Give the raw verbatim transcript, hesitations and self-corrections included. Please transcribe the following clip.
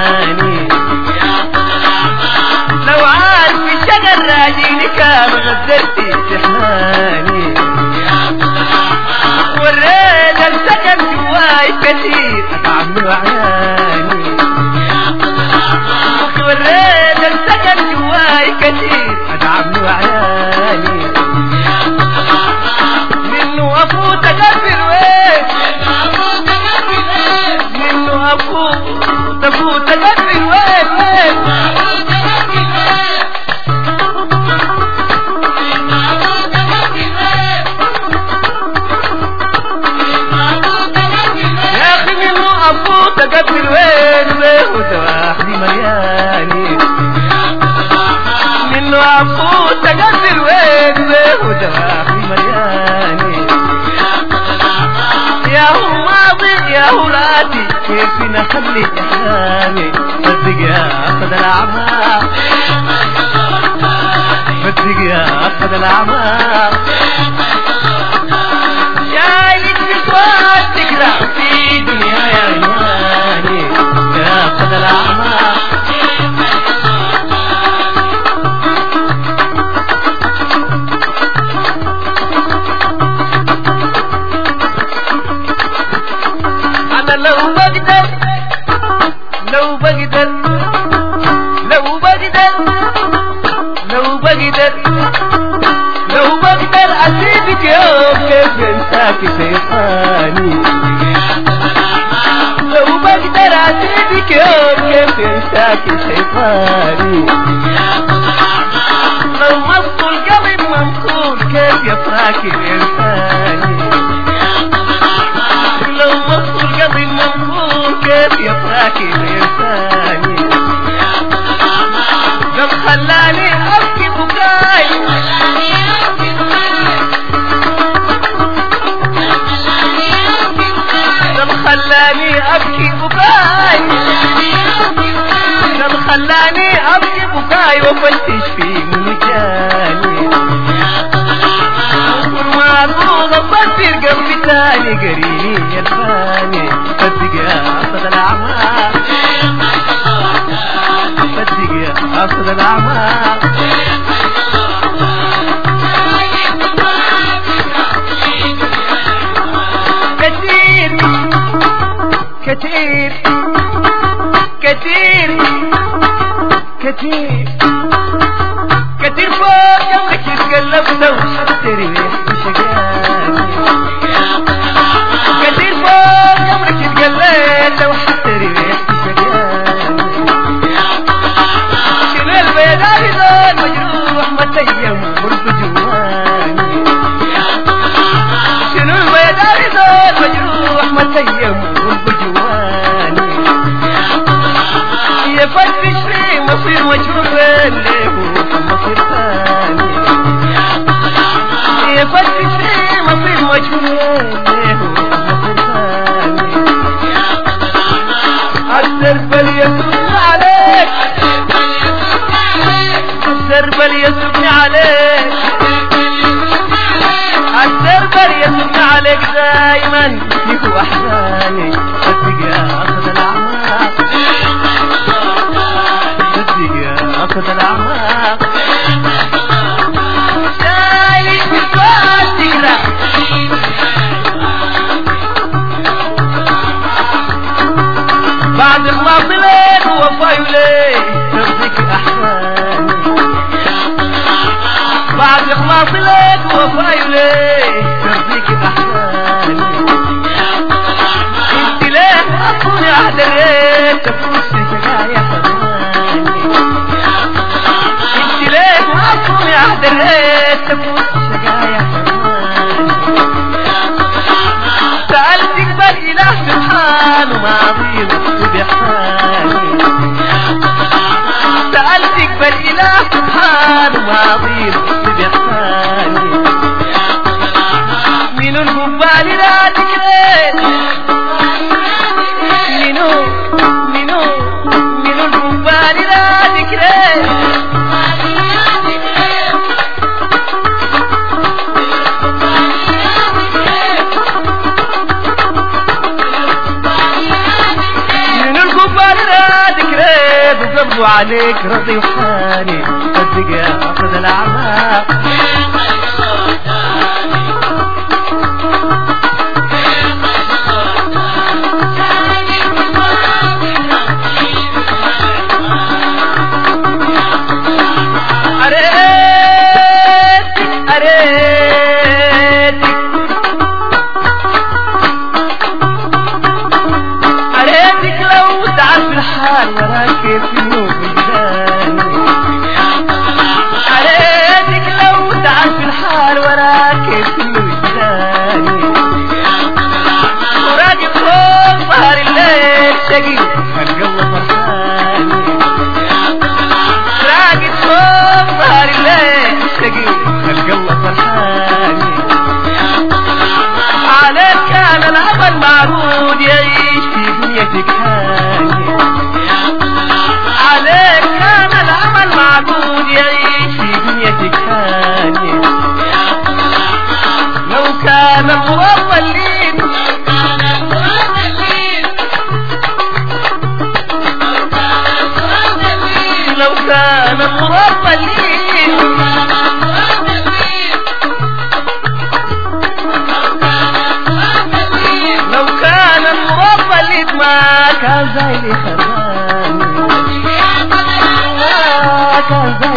عياني لو عارف الشجر راجيني كام غدرتي استحناني وريت السكن جواي كثير اتعب من عياني وريت السكن جواي كثير اتعب من عياني منه افوت اقفل وين منه افوت افوت اقفل وين وين تقبل وين وين ودواحدي ملياني منه عفو تقبل وين وين ودواحدي ملياني يا هو ماضي يا هو راتي كيف نخلي احلامي صدق يا اخذ الاعمار صدق يا اخذ الاعمار جايك بصوت تقرا في دنيا يا عياني يا أخذ الأعمار أنا لو بقدر لو بقدر لو بقدر لو بقدر لو بقدر أسيبك يوم كيف انساك شيطاني لو بقدر أسيبك يوم كيف انساك شيطاني لو مص القلب ممكون كيف يفراك الإنساني لو مص القلب ممكون كيف يفراك الإنساني لو خلاني أبكي بكاي خلاني ابكي بكاي لم خلاني ابكي بكاي وفتش في مجاني وما اقول افكر قبل تاني قريني الفاني صدق يا اخذ الاعمار صدق يا اخذ الاعمار كثير كثير كثير كثير كثير فوق يومك يتقلب لو حتريح بشقاني كثير فوق يومك يتقلب لو حتريح بشقاني شنو البيضاوي ذا مجروح متيم مرض جواني شنو البيضاوي ذا مجروح متيم مرض جواني يفتش في مصير مجروح له مصير ثاني يفتش في مصير مجروح له مصير ثاني الدرب اللي يسرني عليك الدرب اللي يسرني عليك الدرب اللي يسرني عليك دايما يكو احزاني صدق يا اخذ الاعمار صدق يا اخذ الاعمار شايف بصوت تقرا بعد ما طلعت وفاي وليه ترضيك احزاني بعد ما طلعت وفاي وليه ترضيك احزاني انت ليه اصوني اهدريت تفوت شجايا حزاني انت ليه اصوني اهدريت تفوت شجايا حزاني سألتك بالاله سبحانه ما عظيم بإحساني سألتك بالاله سبحانه ما عظيم بإحساني من الجبال لا تكريت منو منو من الجبال لا تكريت من الجبال لا تكريت عليك رضي وحاني صدق يا أسد الأعماق وراك في الوجدان عليك لو تعرف الحال وراك في الوجدان وراقب فوق ظهر الليل شقي القلب فرحان راقب فوق ظهر الليل شقي القلب فرحان عليك كان العمل معبود يعيش في دنيتك هاني عليك كان العمل معبود يعيش في دنيتك هاني لو كان المرضى الليل لو كان المرضى الليل لو كان المرضى الليل ما كان زي خراني كان